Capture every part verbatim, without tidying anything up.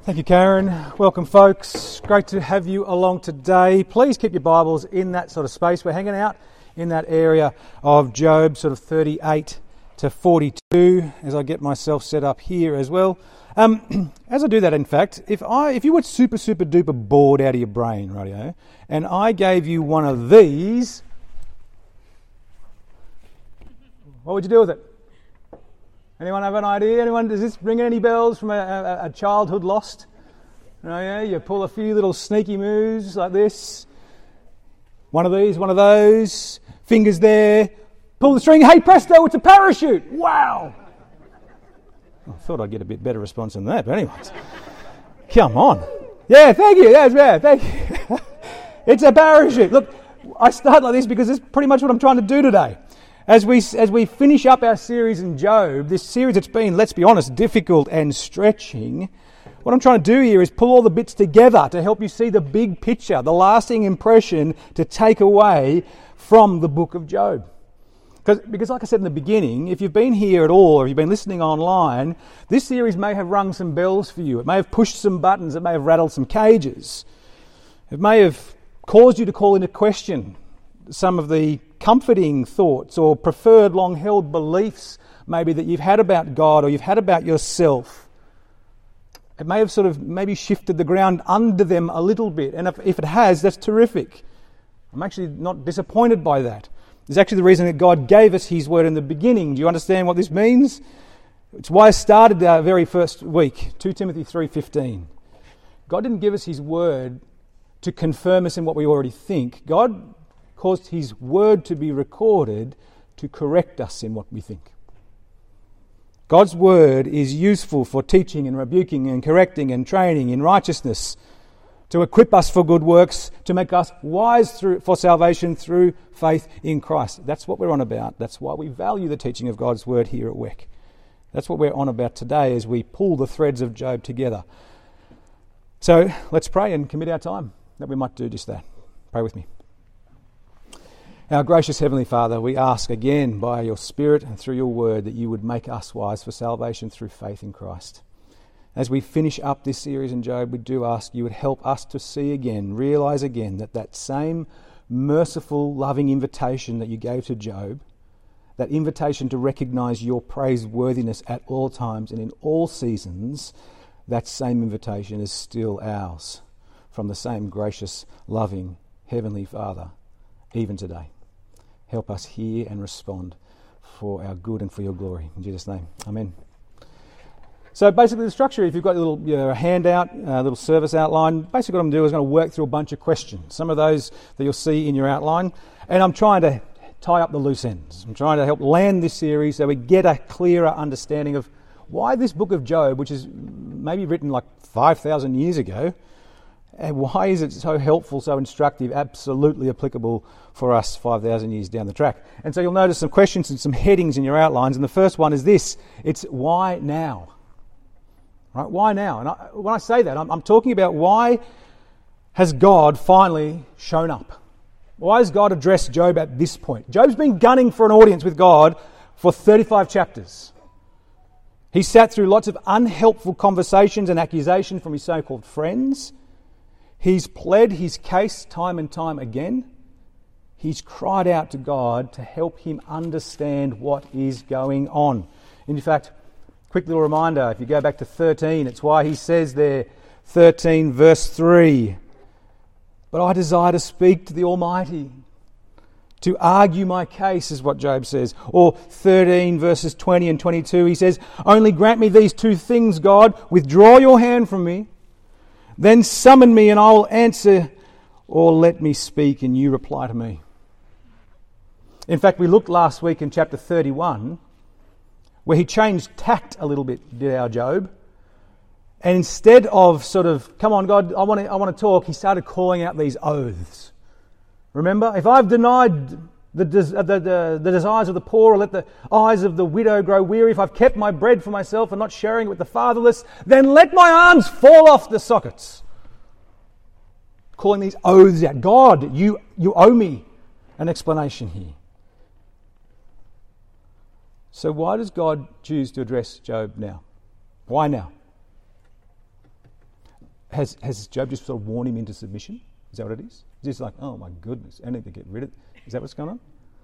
Thank you, Karen. Welcome, folks. Great to have you along today. Please keep your Bibles in that sort of space. We're hanging out in that area of Job, sort of thirty-eight to forty-two, as I get myself set up here as well. Um, as I do that, in fact, if I, if you were super, super duper bored out of your brain, rightio, and I gave you one of these, what would you do with it? Anyone have an idea? Anyone? Does this ring any bells from a, a, a childhood lost? Oh yeah, you pull a few little sneaky moves like this. One of these, one of those. Fingers there. Pull the string. Hey, presto! It's a parachute. Wow. I thought I'd get a bit better response than that, but anyways, come on. Yeah, thank you. That's yeah, thank you. It's a parachute. Look, I start like this because it's pretty much what I'm trying to do today. As we as we finish up our series in Job, this series that's been, let's be honest, difficult and stretching, what I'm trying to do here is pull all the bits together to help you see the big picture, the lasting impression to take away from the book of Job. Because, because like I said in the beginning, if you've been here at all or you've been listening online, this series may have rung some bells for you. It may have pushed some buttons. It may have rattled some cages. It may have caused you to call into question some of the comforting thoughts or preferred long-held beliefs maybe that you've had about God or you've had about yourself. It may have sort of maybe shifted the ground under them a little bit, and if, if it has, that's terrific. I'm actually not disappointed by that. It's actually the reason that God gave us His Word in the beginning. Do you understand what this means? It's why I started our very first week, Second Timothy three fifteen. God didn't give us His Word to confirm us in what we already think. God caused His Word to be recorded to correct us in what we think. God's Word is useful for teaching and rebuking and correcting and training in righteousness, to equip us for good works, to make us wise through, for salvation through faith in Christ. That's what we're on about. That's why we value the teaching of God's Word here at W E C. That's what we're on about today as we pull the threads of Job together. So let's pray and commit our time that we might do just that. Pray with me. Our gracious Heavenly Father, we ask again by your Spirit and through your Word that you would make us wise for salvation through faith in Christ. As we finish up this series in Job, we do ask you would help us to see again, realise again that that same merciful, loving invitation that you gave to Job, that invitation to recognise your praiseworthiness at all times and in all seasons, that same invitation is still ours from the same gracious, loving Heavenly Father, even today. Help us hear and respond for our good and for your glory. In Jesus' name, amen. So basically the structure, if you've got a little you know, a handout, a little service outline, basically what I'm going to do is I'm going to work through a bunch of questions. Some of those that you'll see in your outline. And I'm trying to tie up the loose ends. I'm trying to help land this series so we get a clearer understanding of why this book of Job, which is maybe written like five thousand years ago, and why is it so helpful, so instructive, absolutely applicable for us five thousand years down the track? And so you'll notice some questions and some headings in your outlines. And the first one is this. It's why now? Right? Why now? And I, when I say that, I'm, I'm talking about why has God finally shown up? Why has God addressed Job at this point? Job's been gunning for an audience with God for thirty-five chapters. He sat through lots of unhelpful conversations and accusations from his so-called friends. He's pled his case time and time again. He's cried out to God to help him understand what is going on. In fact, quick little reminder, if you go back to thirteen, it's why he says there, thirteen verse three, "But I desire to speak to the Almighty, to argue my case," is what Job says. Or thirteen verses twenty and twenty-two, he says, "Only grant me these two things, God, withdraw your hand from me. Then summon me and I will answer, or let me speak and you reply to me." In fact, we looked last week in chapter thirty-one, where he changed tact a little bit, did our Job. And instead of sort of, come on God, I want to, I want to talk, he started calling out these oaths. Remember, if I've denied the, des- the, the, the desires of the poor, or let the eyes of the widow grow weary, if I've kept my bread for myself and not sharing it with the fatherless, then let my arms fall off the sockets. Calling these oaths out. God, you, you owe me an explanation here. So why does God choose to address Job now? Why now? has, has Job just sort of worn him into submission? Is that what it is? Is it like, oh my goodness, I need to get rid of it? Is that what's going on?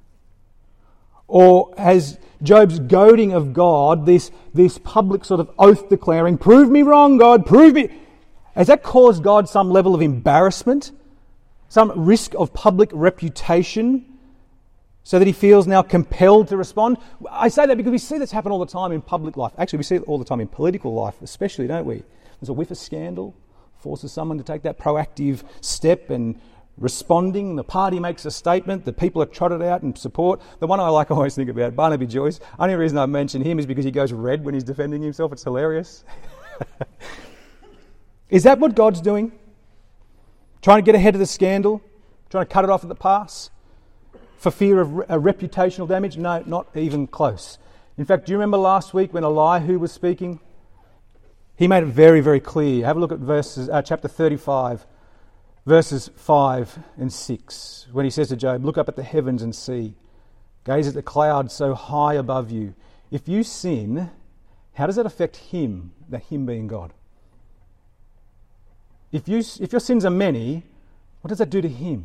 Or has Job's goading of God, this, this public sort of oath declaring, prove me wrong, God, prove me, has that caused God some level of embarrassment, some risk of public reputation, so that he feels now compelled to respond? I say that because we see this happen all the time in public life. Actually, we see it all the time in political life especially, don't we? There's a whiff of scandal, forces someone to take that proactive step and responding. The party makes a statement, the people are trotted out in support. The one I like, I always think about, Barnaby Joyce. Only reason I mention him is because he goes red when he's defending himself. It's hilarious. Is that what God's doing? Trying to get ahead of the scandal? Trying to cut it off at the pass? For fear of re- a reputational damage? No, not even close. In fact, do you remember last week when Elihu was speaking? He made it very, very clear. Have a look at verses, uh, chapter thirty-five. Verses five and six, when he says to Job, look up at the heavens and see. Gaze at the clouds so high above you. If you sin, how does that affect him, that him being God? If you if your sins are many, what does that do to him?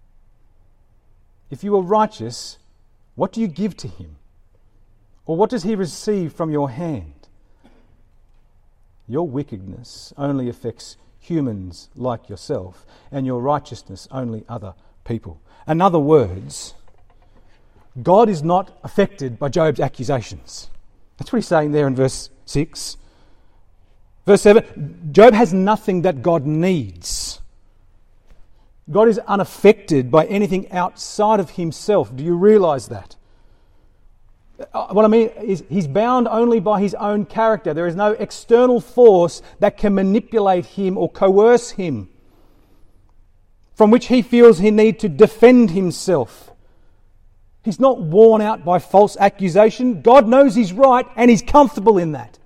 If you are righteous, what do you give to him? Or what does he receive from your hand? Your wickedness only affects humans like yourself, and your righteousness only other people. In other words, God is not affected by Job's accusations. That's what he's saying there in verse six. Verse seven, Job has nothing that God needs. God is unaffected by anything outside of himself. Do you realise that? What I mean is he's bound only by his own character. There is no external force that can manipulate him or coerce him, from which he feels he needs to defend himself. He's not worn out by false accusation. God knows he's right and he's comfortable in that.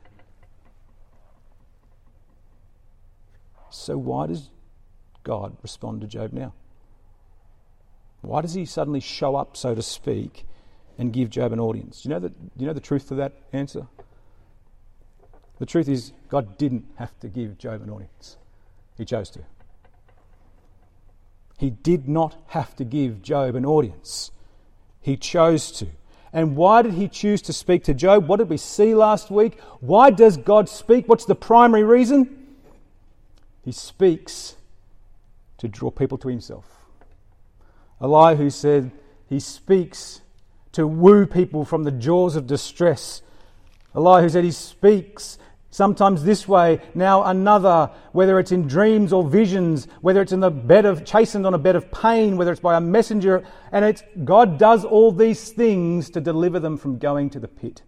So why does God respond to Job now? Why does he suddenly show up, so to speak, and give Job an audience? Do you know the, do you know the truth to that answer? The truth is, God didn't have to give Job an audience. He chose to. He did not have to give Job an audience. He chose to. And why did he choose to speak to Job? What did we see last week? Why does God speak? What's the primary reason? He speaks to draw people to himself. Elihu said he speaks to woo people from the jaws of distress. Elihu said he speaks sometimes this way, now another, whether it's in dreams or visions, whether it's in the bed of, chastened on a bed of pain, whether it's by a messenger, and it's God does all these things to deliver them from going to the pit.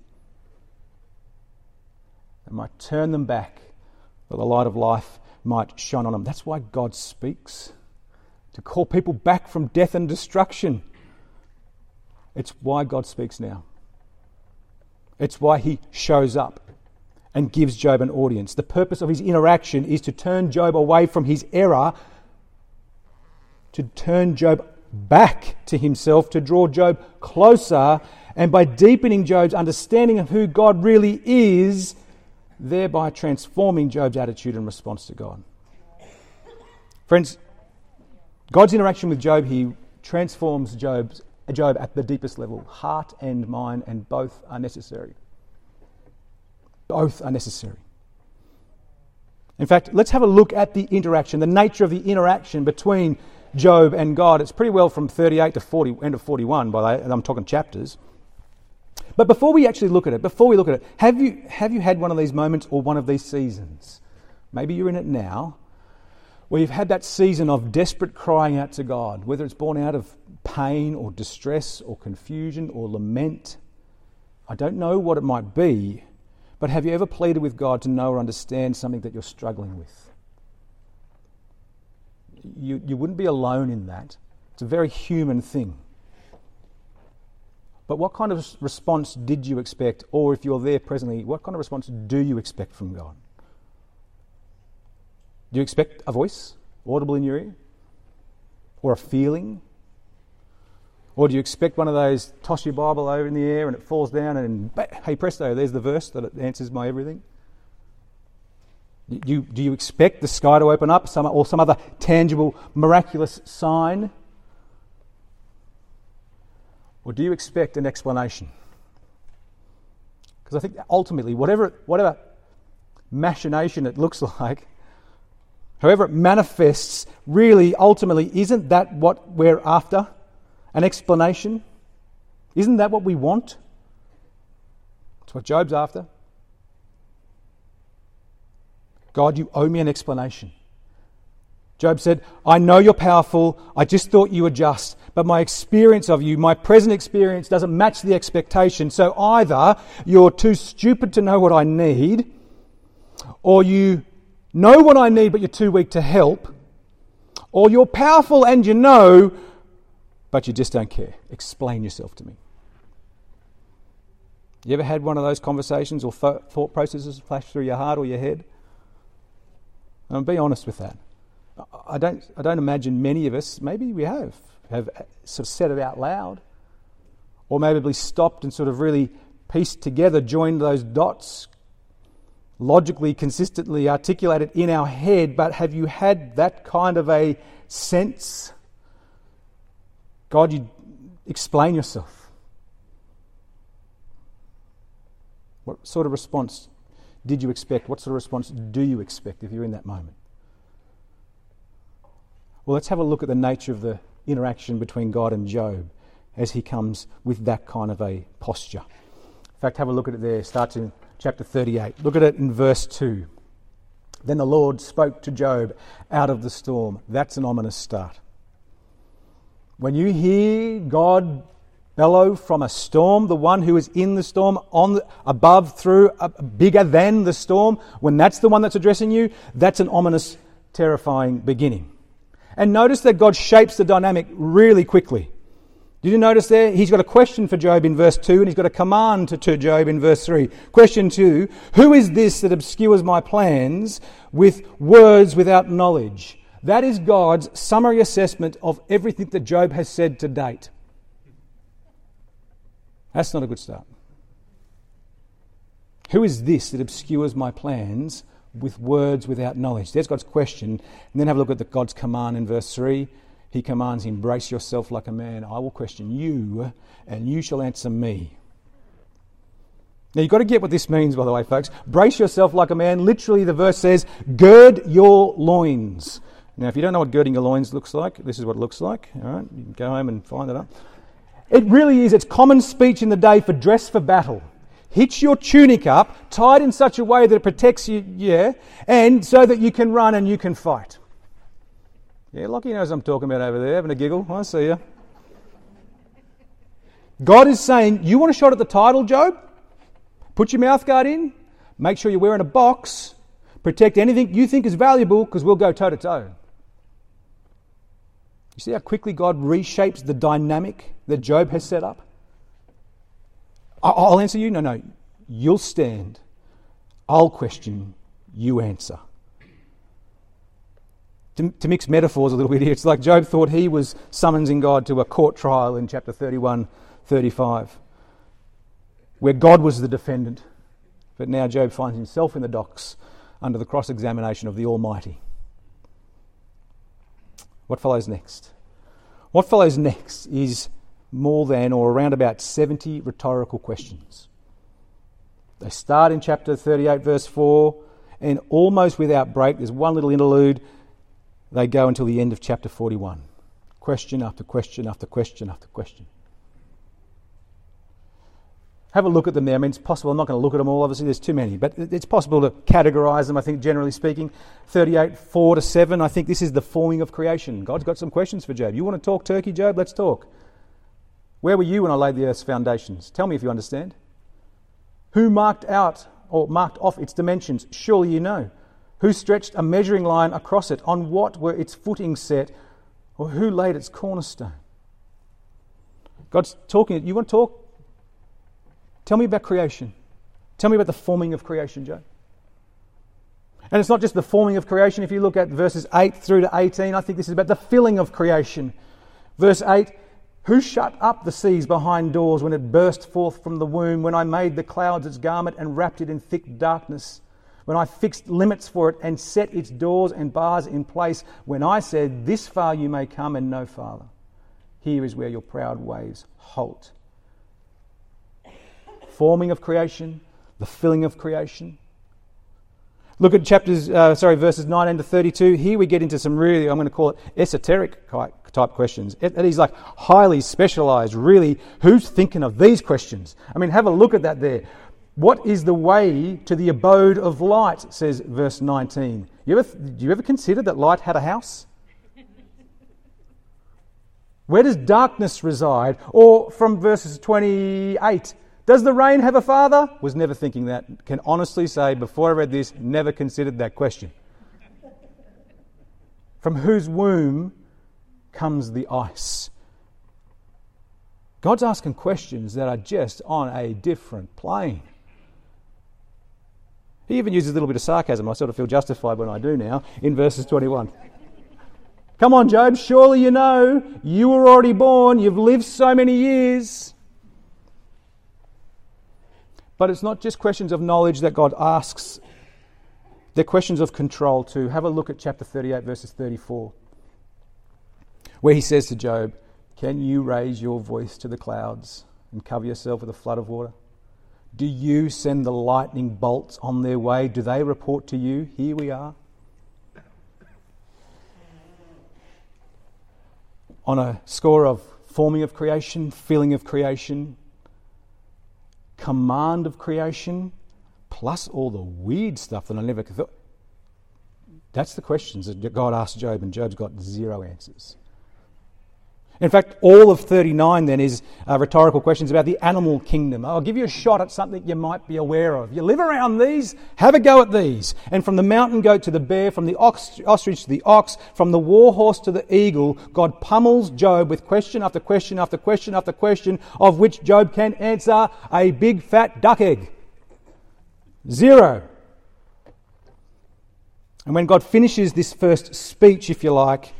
They might turn them back, that the light of life might shine on them. That's why God speaks, to call people back from death and destruction. It's why God speaks now. It's why he shows up and gives Job an audience. The purpose of his interaction is to turn Job away from his error, to turn Job back to himself, to draw Job closer, and by deepening Job's understanding of who God really is, thereby transforming Job's attitude and response to God. Friends, God's interaction with Job, he transforms Job's Job at the deepest level. Heart and mind, and both are necessary. Both are necessary. In fact, let's have a look at the interaction, the nature of the interaction between Job and God. It's pretty well from thirty-eight to forty, end of forty-one, by the way, I'm talking chapters. But before we actually look at it, before we look at it, have you have you had one of these moments or one of these seasons? Maybe you're in it now, where you've had that season of desperate crying out to God, whether it's born out of pain or distress or confusion or lament. I don't know what it might be, but have you ever pleaded with God to know or understand something that you're struggling with? You, you wouldn't be alone in that. It's a very human thing. But what kind of response did you expect, or if you're there presently, what kind of response do you expect from God? Do you expect a voice audible in your ear? Or a feeling? Or do you expect one of those, toss your Bible over in the air and it falls down and, hey presto, there's the verse that answers my everything? Do you, do you expect the sky to open up some, or some other tangible, miraculous sign? Or do you expect an explanation? Because I think ultimately, whatever, whatever machination it looks like, however it manifests, really, ultimately, isn't that what we're after? An explanation? Isn't that what we want? It's what Job's after. God, you owe me an explanation. Job said, I know you're powerful, I just thought you were just, but my experience of you, my present experience doesn't match the expectation. So either you're too stupid to know what I need, or you know what I need but you're too weak to help, or you're powerful and you know, but you just don't care. Explain yourself to me. You ever had one of those conversations or thought processes flash through your heart or your head? And be honest with that. I don't I don't imagine many of us, maybe we have, have sort of said it out loud, or maybe stopped and sort of really pieced together, joined those dots, logically, consistently articulated in our head. But have you had that kind of a sense? God, you explain yourself. What sort of response did you expect? What sort of response do you expect if you're in that moment? Well, let's have a look at the nature of the interaction between God and Job as he comes with that kind of a posture. In fact, have a look at it there. It starts in chapter thirty-eight. Look at it in verse two. Then the Lord spoke to Job out of the storm. That's an ominous start. When you hear God bellow from a storm, the one who is in the storm, on the, above, through, uh, bigger than the storm, when that's the one that's addressing you, that's an ominous, terrifying beginning. And notice that God shapes the dynamic really quickly. Did you notice there? He's got a question for Job in verse two, and he's got a command to, to Job in verse three. Question two, who is this that obscures my plans with words without knowledge? That is God's summary assessment of everything that Job has said to date. That's not a good start. Who is this that obscures my plans with words without knowledge? There's God's question. And then have a look at the God's command in verse three. He commands, embrace yourself like a man. I will question you, and you shall answer me. Now, you've got to get what this means, by the way, folks. Brace yourself like a man. Literally, the verse says, gird your loins. Now, if you don't know what girding your loins looks like, this is what it looks like. All right, you can go home and find it up. It really is. It's common speech in the day for dress for battle. Hitch your tunic up, tied in such a way that it protects you, yeah, and so that you can run and you can fight. Yeah, Lockie knows what I'm talking about over there, having a giggle. I see you. God is saying, you want a shot at the title, Job? Put your mouth guard in. Make sure you're wearing a box. Protect anything you think is valuable, because we'll go toe-to-toe. You see how quickly God reshapes the dynamic that Job has set up? I'll answer you. No, no. You'll stand. I'll question. You answer. To, to mix metaphors a little bit here, it's like Job thought he was summoning God to a court trial in chapter thirty-one, thirty-five, where God was the defendant. But now Job finds himself in the docks under the cross-examination of the Almighty. What follows next? What follows next is more than or around about seventy rhetorical questions. They start in chapter thirty-eight, verse four, and almost without break, there's one little interlude, they go until the end of chapter forty-one. Question after question after question after question. Have a look at them there. I mean, it's possible. I'm not going to look at them all, obviously. There's too many. But it's possible to categorise them, I think, generally speaking. thirty-eight, four to seven, I think this is the forming of creation. God's got some questions for Job. You want to talk turkey, Job? Let's talk. Where were you when I laid the earth's foundations? Tell me if you understand. Who marked out or marked off its dimensions? Surely you know. Who stretched a measuring line across it? On what were its footings set? Or who laid its cornerstone? God's talking. You want to talk? Tell me about creation. Tell me about the forming of creation, Job. And it's not just the forming of creation. If you look at verses eight through to eighteen, I think this is about the filling of creation. Verse eight, who shut up the seas behind doors when it burst forth from the womb, when I made the clouds its garment and wrapped it in thick darkness? when I fixed limits for it and set its doors and bars in place, when I said, this far you may come and no farther. Here is where your proud waves halt. Forming of creation, the filling of creation. Look at chapters, uh, sorry, verses nineteen to thirty-two. Here we get into some really, I'm going to call it esoteric type questions. That is like highly specialised, really. Who's thinking of these questions? I mean, have a look at that there. What is the way to the abode of light, says verse nineteen. You ever, do you ever consider that light had a house? Where does darkness reside? Or from verses twenty-eight, does the rain have a father? Was never thinking that. Can honestly say, before I read this, never considered that question. From whose womb comes the ice? God's asking questions that are just on a different plane. He even uses a little bit of sarcasm. I sort of feel justified when I do now, in verses twenty-one. Come on, Job, surely you know, you were already born, you've lived so many years. But it's not just questions of knowledge that God asks. They're questions of control too. Have a look at chapter thirty-eight, verses thirty-four, where he says to Job, can you raise your voice to the clouds and cover yourself with a flood of water? Do you send the lightning bolts on their way? Do they report to you? Here we are. On a score of forming of creation, filling of creation, command of creation, plus all the weird stuff that I never thought. That's the questions that God asked Job, and Job's got zero answers. In fact, all of thirty-nine then is uh, rhetorical questions about the animal kingdom. I'll give you a shot at something you might be aware of. You live around these, have a go at these. And from the mountain goat to the bear, from the ox, ostrich to the ox, from the war horse to the eagle, God pummels Job with question after question after question after question, of which Job can answer a big fat duck egg. Zero. And when God finishes this first speech, if you like,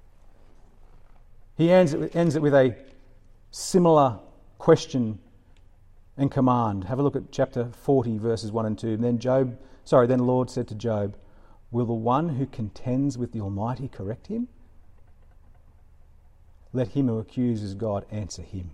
he ends it, with, ends it with a similar question and command. Have a look at chapter forty, verses one and two. And then Job, sorry, then the Lord said to Job, will the one who contends with the Almighty correct him? Let him who accuses God answer him.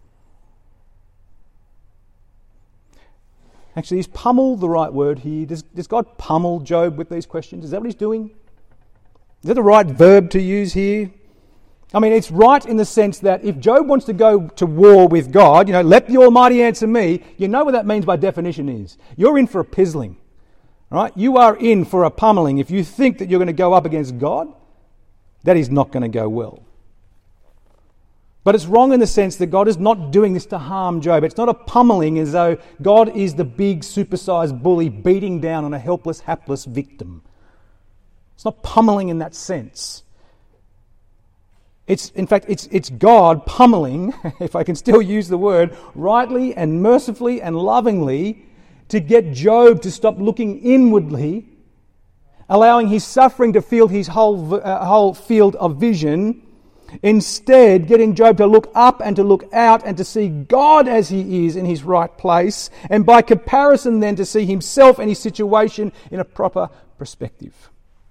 Actually, is pummel the right word here? Does, does God pummel Job with these questions? Is that what he's doing? Is that the right verb to use here? I mean, it's right in the sense that if Job wants to go to war with God, you know, let the Almighty answer me, you know what that means by definition is. You're in for a pizzling, right? You are in for a pummeling. If you think that you're going to go up against God, that is not going to go well. But it's wrong in the sense that God is not doing this to harm Job. It's not a pummeling as though God is the big supersized bully beating down on a helpless, hapless victim. It's not pummeling in that sense. It's, in fact, it's, it's God pummeling, if I can still use the word, rightly and mercifully and lovingly to get Job to stop looking inwardly, allowing his suffering to fill his whole, uh, whole field of vision, instead getting Job to look up and to look out and to see God as he is in his right place, and by comparison then to see himself and his situation in a proper perspective.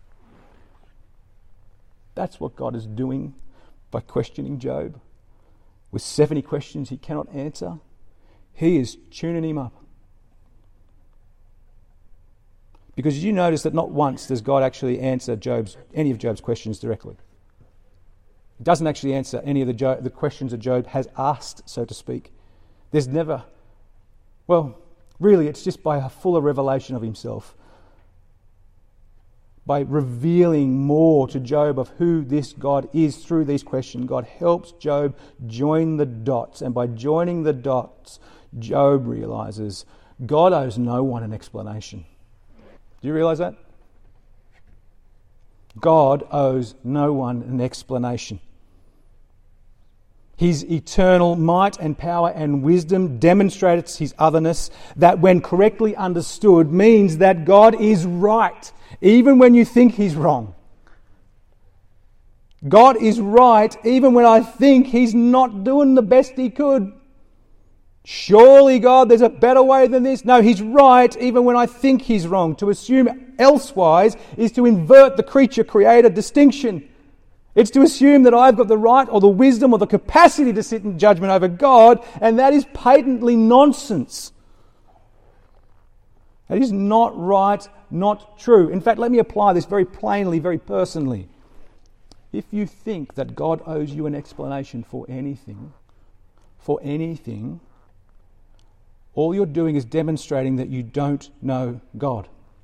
That's what God is doing by questioning Job with seventy questions he cannot answer. He is tuning him up. Because you notice that not once does God actually answer Job's any of Job's questions directly. He doesn't actually answer any of the, Job, the questions that Job has asked, so to speak. There's never, well, really it's just by a fuller revelation of himself. By revealing more to Job of who this God is through these questions, God helps Job join the dots. And by joining the dots, Job realizes God owes no one an explanation. Do you realize that? God owes no one an explanation. His eternal might and power and wisdom demonstrates his otherness, that when correctly understood means that God is right, even when you think he's wrong. God is right even when I think he's not doing the best he could. Surely, God, there's a better way than this. No, he's right even when I think he's wrong. To assume elsewise is to invert the creature-creator distinction. It's to assume that I've got the right or the wisdom or the capacity to sit in judgment over God, and that is patently nonsense. That is not right, not true. In fact, let me apply this very plainly, very personally. If you think that God owes you an explanation for anything, for anything, all you're doing is demonstrating that you don't know God.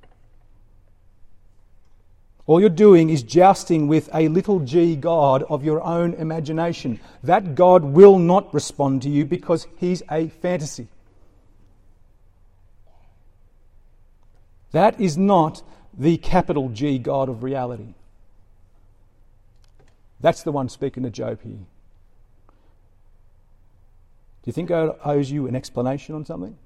All you're doing is jousting with a little g God of your own imagination. That God will not respond to you because he's a fantasy. That is not the capital G God of reality. That's the one speaking to Job here. Do you think God owes you an explanation on something?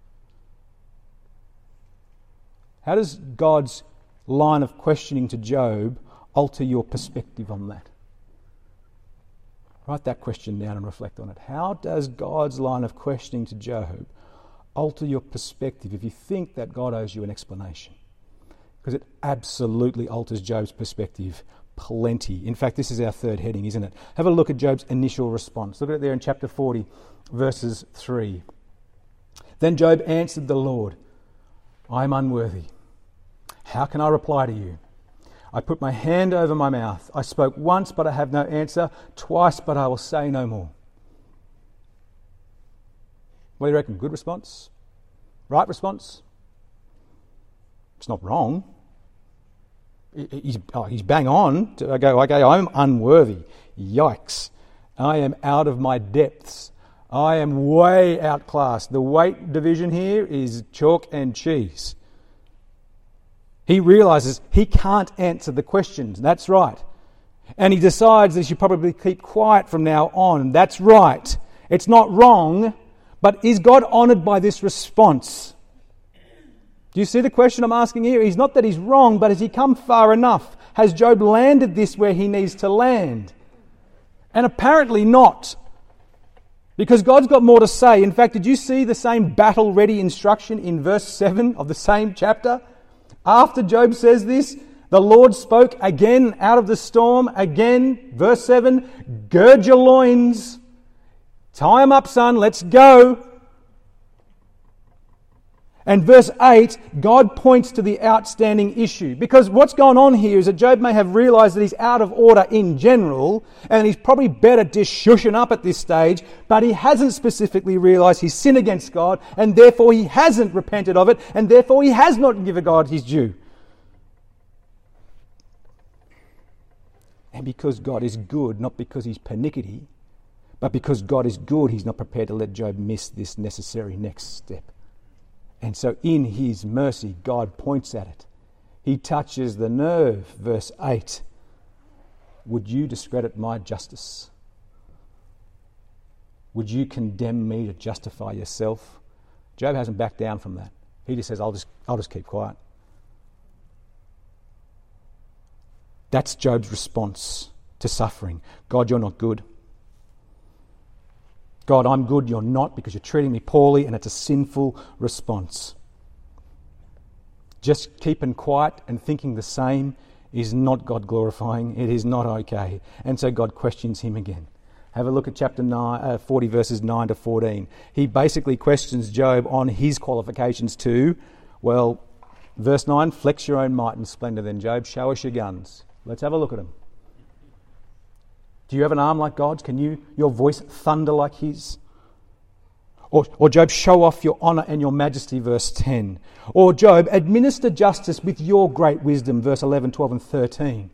How does God's line of questioning to Job alter your perspective on that? Write that question down and reflect on it. How does God's line of questioning to Job alter your perspective if you think that God owes you an explanation? Because it absolutely alters Job's perspective plenty. In fact, this is our third heading, isn't it? Have a look at Job's initial response. Look at it there in chapter forty, verses three. Then Job answered the Lord, I am unworthy. How can I reply to you? I put my hand over my mouth. I spoke once, but I have no answer. Twice, but I will say no more. What do you reckon? Good response? Right response? It's not wrong. He's, oh, he's bang on. I go, okay, I'm unworthy. Yikes. I am out of my depths. I am way outclassed. The weight division here is chalk and cheese. He realises he can't answer the questions. That's right. And he decides that he should probably keep quiet from now on. That's right. It's not wrong, but is God honoured by this response? Do you see the question I'm asking here? It's not that he's wrong, but has he come far enough? Has Job landed this where he needs to land? And apparently not. Because God's got more to say. In fact, did you see the same battle-ready instruction in verse seven of the same chapter? After Job says this, the Lord spoke again out of the storm, again, verse seven, gird your loins, tie them up, son, let's go. And verse eight, God points to the outstanding issue. Because what's going on here is that Job may have realised that he's out of order in general, and he's probably better just shushing up at this stage, but he hasn't specifically realised his sin against God, and therefore he hasn't repented of it, and therefore he has not given God his due. And because God is good, not because he's pernickety, but because God is good, he's not prepared to let Job miss this necessary next step. And so in his mercy, God points at it. He touches the nerve, verse eight. Would you discredit my justice? Would you condemn me to justify yourself? Job hasn't backed down from that. He just says, I'll just, I'll just keep quiet. That's Job's response to suffering. God, you're not good. God, I'm good, you're not, because you're treating me poorly, and it's a sinful response. Just keeping quiet and thinking the same is not God glorifying. It is not okay. And so God questions him again. Have a look at chapter nine, uh, forty, verses nine to fourteen. He basically questions Job on his qualifications too. Well, verse nine, flex your own might and splendour then, Job. Show us your guns. Let's have a look at them. Do you have an arm like God's? Can you, your voice thunder like his? Or, or Job, show off your honour and your majesty, verse ten. Or Job, administer justice with your great wisdom, verse eleven, twelve and thirteen.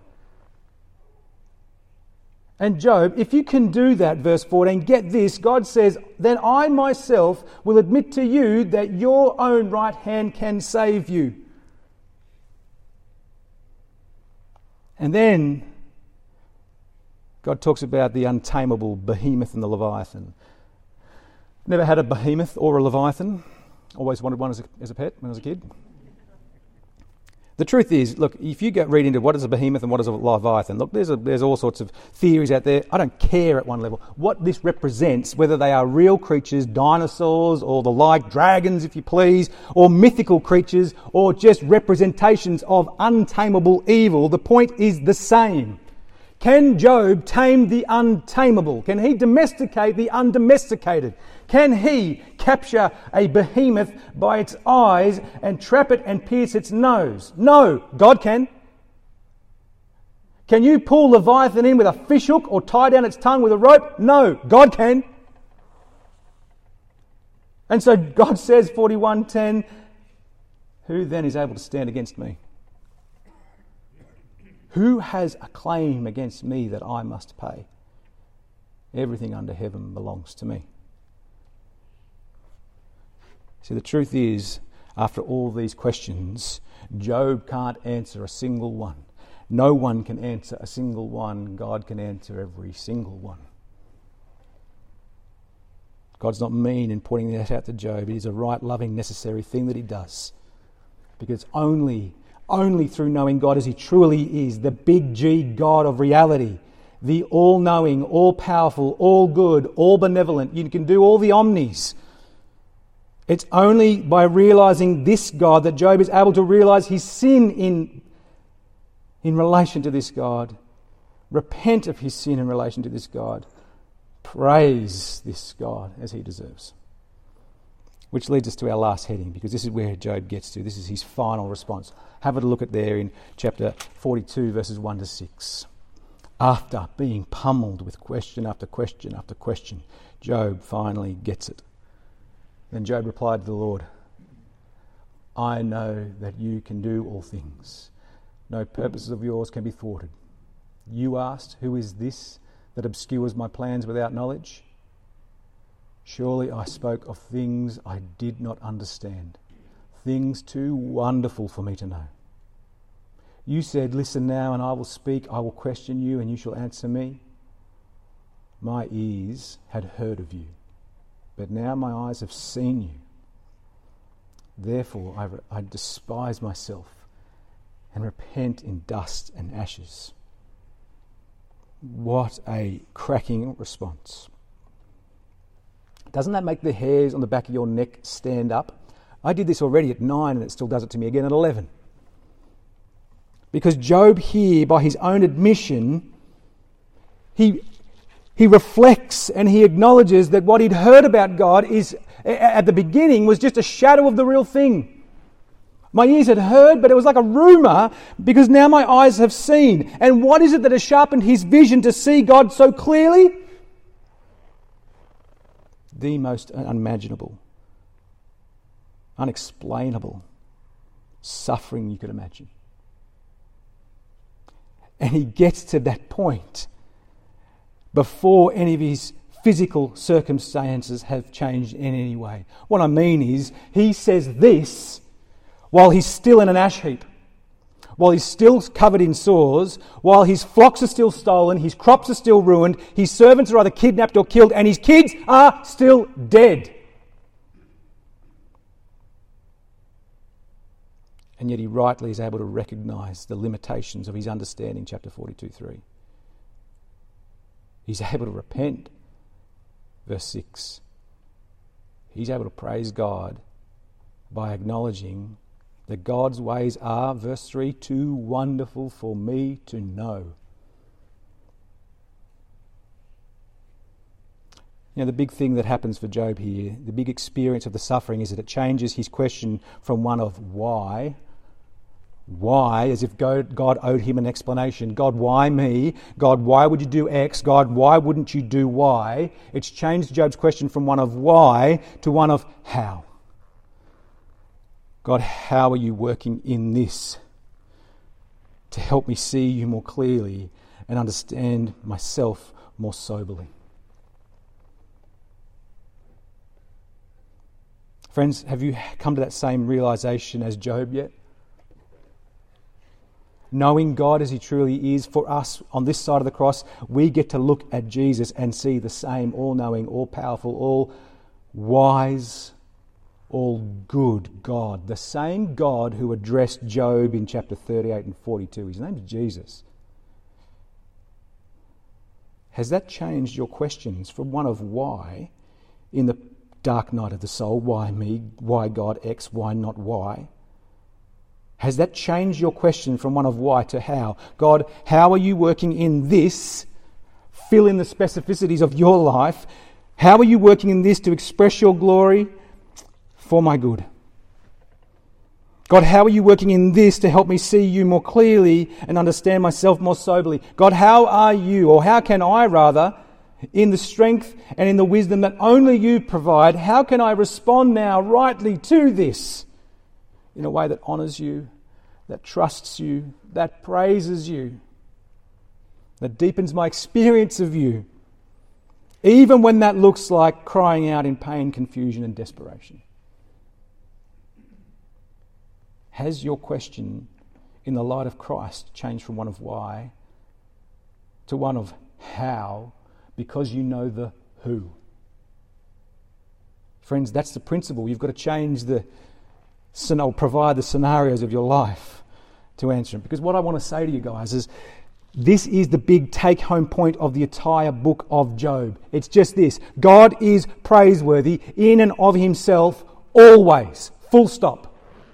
And Job, if you can do that, verse fourteen, get this, God says, then I myself will admit to you that your own right hand can save you. And then God talks about the untamable behemoth and the leviathan. Never had a behemoth or a leviathan. Always wanted one as a, as a pet when I was a kid. The truth is, look, if you go read into what is a behemoth and what is a leviathan, look, there's a, there's all sorts of theories out there. I don't care at one level. What this represents, whether they are real creatures, dinosaurs, or the like, dragons, if you please, or mythical creatures, or just representations of untamable evil, the point is the same. Can Job tame the untamable? Can he domesticate the undomesticated? Can he capture a behemoth by its eyes and trap it and pierce its nose? No, God can. Can you pull Leviathan in with a fishhook or tie down its tongue with a rope? No, God can. And so God says, forty-one ten, who then is able to stand against me? Who has a claim against me that I must pay? Everything under heaven belongs to me. See, the truth is, after all these questions, Job can't answer a single one. No one can answer a single one. God can answer every single one. God's not mean in pointing that out to Job. It is a right, loving, necessary thing that he does. Because only, only through knowing God as he truly is, the big G God of reality, the all-knowing, all-powerful, all-good, all-benevolent, you can do all the omnis. It's only by realising this God that Job is able to realise his sin in, in relation to this God, repent of his sin in relation to this God, praise this God as he deserves. Which leads us to our last heading, because this is where Job gets to. This is his final response. Have a look at there in chapter forty-two, verses one to six. After being pummeled with question after question after question, Job finally gets it. Then Job replied to the Lord, I know that you can do all things. No purposes of yours can be thwarted. You asked, who is this that obscures my plans without knowledge? Surely I spoke of things I did not understand, things too wonderful for me to know. You said, listen now and I will speak, I will question you and you shall answer me. My ears had heard of you, but now my eyes have seen you. Therefore I, I despise myself and repent in dust and ashes. What a cracking response. Doesn't that make the hairs on the back of your neck stand up? I did this already at nine and it still does it to me again at eleven. Because Job here, by his own admission, he He reflects and he acknowledges that what he'd heard about God is, at the beginning, was just a shadow of the real thing. My ears had heard, but it was like a rumour, because now my eyes have seen. And what is it that has sharpened his vision to see God so clearly? The most unimaginable, unexplainable suffering you could imagine. And he gets to that point before any of his physical circumstances have changed in any way. What I mean is, he says this while he's still in an ash heap, while he's still covered in sores, while his flocks are still stolen, his crops are still ruined, his servants are either kidnapped or killed, and his kids are still dead. And yet he rightly is able to recognise the limitations of his understanding, chapter forty-two three. He's able to repent. Verse six. He's able to praise God by acknowledging that God's ways are, verse three, too wonderful for me to know. You know, the big thing that happens for Job here, the big experience of the suffering, is that it changes his question from one of why, why, as if God, God owed him an explanation. God, why me? God, why would you do X? God, why wouldn't you do Y? It's changed Job's question from one of why to one of how. God, how are you working in this to help me see you more clearly and understand myself more soberly? Friends, have you come to that same realisation as Job yet? Knowing God as he truly is, for us on this side of the cross, we get to look at Jesus and see the same all-knowing, all-powerful, all-wise, all good God. The same God who addressed Job in chapter thirty-eight and forty-two. His name's Jesus. Has that changed your questions from one of why in the dark night of the soul? Why me? Why God X? Why not why? Has that changed your question from one of why to how? God, how are you working in this? Fill in the specificities of your life. How are you working in this to express your glory for my good? God, how are you working in this to help me see you more clearly and understand myself more soberly? God, how are you, or how can I rather, in the strength and in the wisdom that only you provide, how can I respond now rightly to this in a way that honours you, that trusts you, that praises you, that deepens my experience of you, even when that looks like crying out in pain, confusion and desperation? Has your question in the light of Christ changed from one of why to one of how, because you know the who? Friends, that's the principle. You've got to change the, or provide the scenarios of your life to answer them. Because what I want to say to you guys is, this is the big take-home point of the entire book of Job. It's just this: God is praiseworthy in and of himself always. Full stop.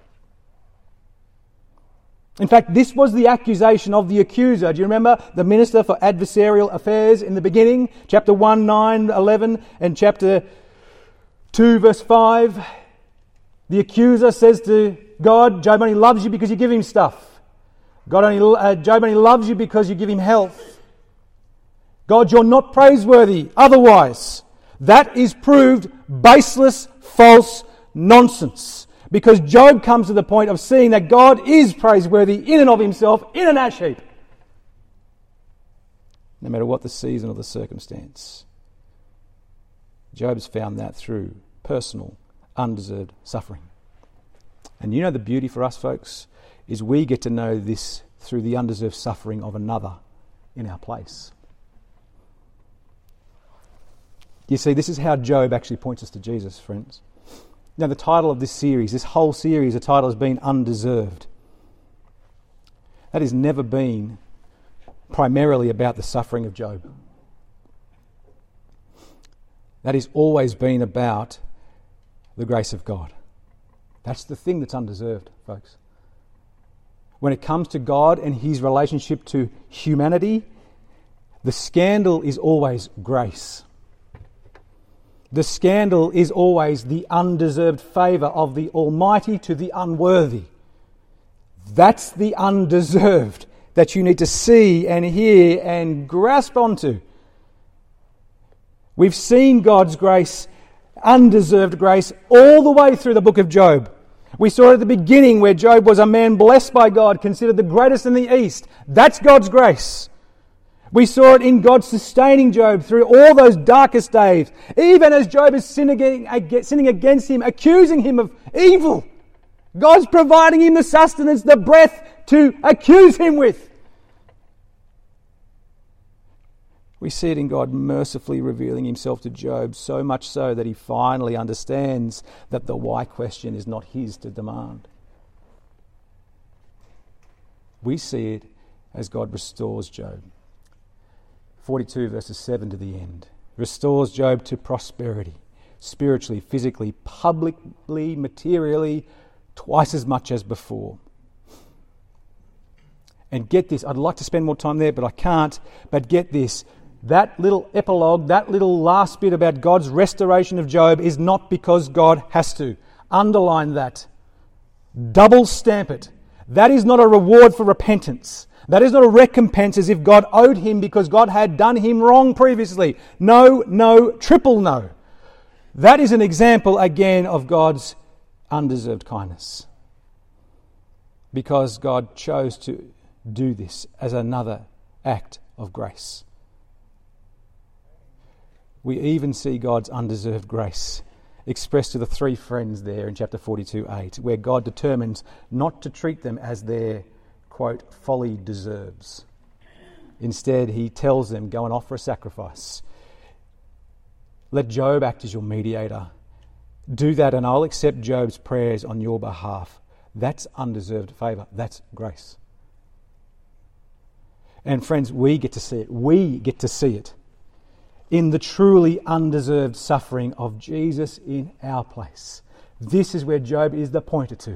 In fact, this was the accusation of the accuser. Do you remember the minister for adversarial affairs in the beginning? Chapter one, nine, eleven, and chapter two, verse five. The accuser says to God, Job only loves you because you give him stuff. God only, uh, Job only loves you because you give him health. God, you're not praiseworthy otherwise. That is proved baseless, false nonsense. Because Job comes to the point of seeing that God is praiseworthy in and of himself in an ash heap. No matter what the season or the circumstance. Job's found that through personal, undeserved suffering. And you know the beauty for us, folks, is we get to know this through the undeserved suffering of another in our place. You see, this is how Job actually points us to Jesus, friends. Now, the title of this series, this whole series, the title has been Undeserved. That has never been primarily about the suffering of Job. That has always been about the grace of God. That's the thing that's undeserved, folks. When it comes to God and his relationship to humanity, the scandal is always grace. The scandal is always the undeserved favour of the Almighty to the unworthy. That's the undeserved that you need to see and hear and grasp onto. We've seen God's grace, undeserved grace, all the way through the book of Job. We saw it at the beginning where Job was a man blessed by God, considered the greatest in the East. That's God's grace. We saw it in God sustaining Job through all those darkest days, even as Job is sinning against him, accusing him of evil. God's providing him the sustenance, the breath to accuse him with. We see it in God mercifully revealing himself to Job, so much so that he finally understands that the why question is not his to demand. We see it as God restores Job. forty-two verses seven to the end. Restores Job to prosperity, spiritually, physically, publicly, materially, twice as much as before. And get this, I'd like to spend more time there, but I can't. But get this, that little epilogue, that little last bit about God's restoration of Job is not because God has to. Underline that. Double stamp it. That is not a reward for repentance. That is not a recompense as if God owed him because God had done him wrong previously. No, no, triple no. That is an example again of God's undeserved kindness. Because God chose to do this as another act of grace. We even see God's undeserved grace expressed to the three friends there in chapter forty-two eight, where God determines not to treat them as their, quote, folly deserves. Instead, he tells them, go and offer a sacrifice. Let Job act as your mediator. Do that and I'll accept Job's prayers on your behalf. That's undeserved favour. That's grace. And friends, we get to see it. We get to see it in the truly undeserved suffering of Jesus in our place. This is where Job is the pointer to.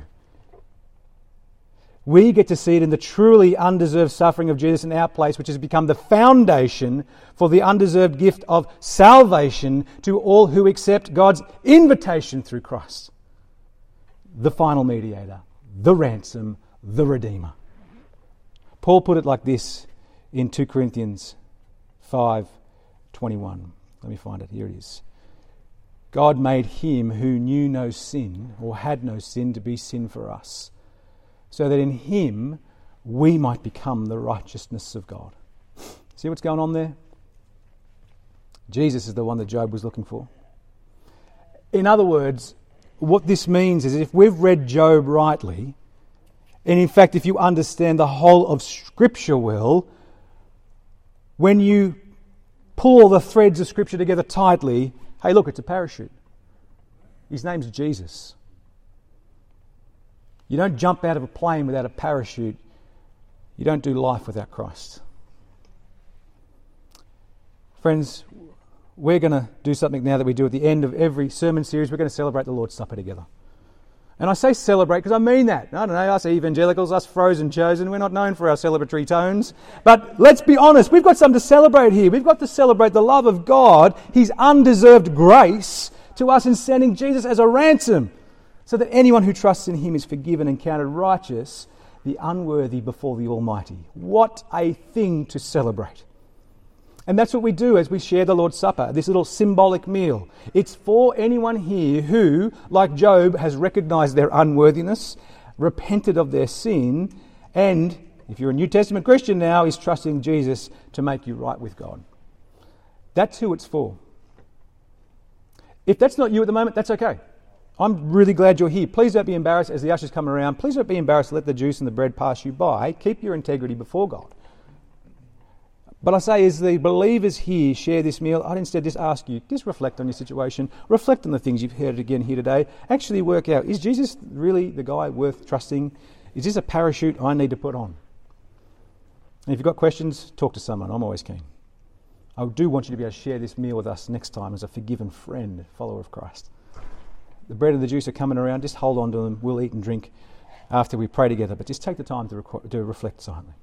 We get to see it in the truly undeserved suffering of Jesus in our place, which has become the foundation for the undeserved gift of salvation to all who accept God's invitation through Christ, the final mediator, the ransom, the Redeemer. Paul put it like this in two Corinthians five twenty-one. Let me find it. Here it is. God made him who knew no sin, or had no sin, to be sin for us, so that in him we might become the righteousness of God. See what's going on there? Jesus is the one that Job was looking for. In other words, what this means is if we've read Job rightly, and in fact if you understand the whole of Scripture well, when you pull all the threads of Scripture together tightly, hey look, it's a parachute. His name's Jesus. You don't jump out of a plane without a parachute. You don't do life without Christ. Friends, we're going to do something now that we do at the end of every sermon series. We're going to celebrate the Lord's Supper together. And I say celebrate because I mean that. I don't know, us evangelicals, us frozen chosen, we're not known for our celebratory tones. But let's be honest, we've got something to celebrate here. We've got to celebrate the love of God, His undeserved grace to us in sending Jesus as a ransom, so that anyone who trusts in him is forgiven and counted righteous, the unworthy before the Almighty. What a thing to celebrate. And that's what we do as we share the Lord's Supper, this little symbolic meal. It's for anyone here who, like Job, has recognised their unworthiness, repented of their sin, and, if you're a New Testament Christian now, is trusting Jesus to make you right with God. That's who it's for. If that's not you at the moment, that's okay. I'm really glad you're here. Please don't be embarrassed as the ushers come around. Please don't be embarrassed to let the juice and the bread pass you by. Keep your integrity before God. But I say, as the believers here share this meal, I'd instead just ask you, just reflect on your situation. Reflect on the things you've heard again here today. Actually work out, is Jesus really the guy worth trusting? Is this a parachute I need to put on? And if you've got questions, talk to someone. I'm always keen. I do want you to be able to share this meal with us next time as a forgiven friend, follower of Christ. The bread and the juice are coming around. Just hold on to them. We'll eat and drink after we pray together. But just take the time to, reco- to reflect silently.